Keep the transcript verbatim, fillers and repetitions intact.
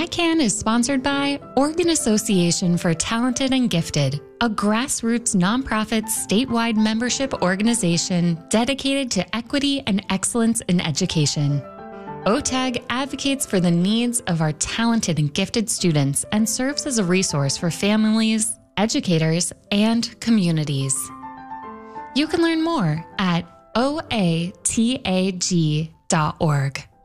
I CAN is sponsored by Oregon Association for Talented and Gifted, a grassroots nonprofit statewide membership organization dedicated to equity and excellence in education. O T A G advocates for the needs of our talented and gifted students and serves as a resource for families, educators, and communities. You can learn more at O A T A G dot org.